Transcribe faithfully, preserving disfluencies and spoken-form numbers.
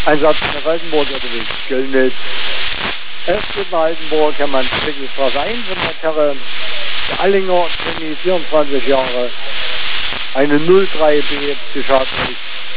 Einsatz in der Waldenburg unterwegs, Göllnitz. F G Waldenburg, Herr Mann, Straße eins und Herr der Allinger, vierundzwanzig Jahre, eine null drei B, Psychiatrisch.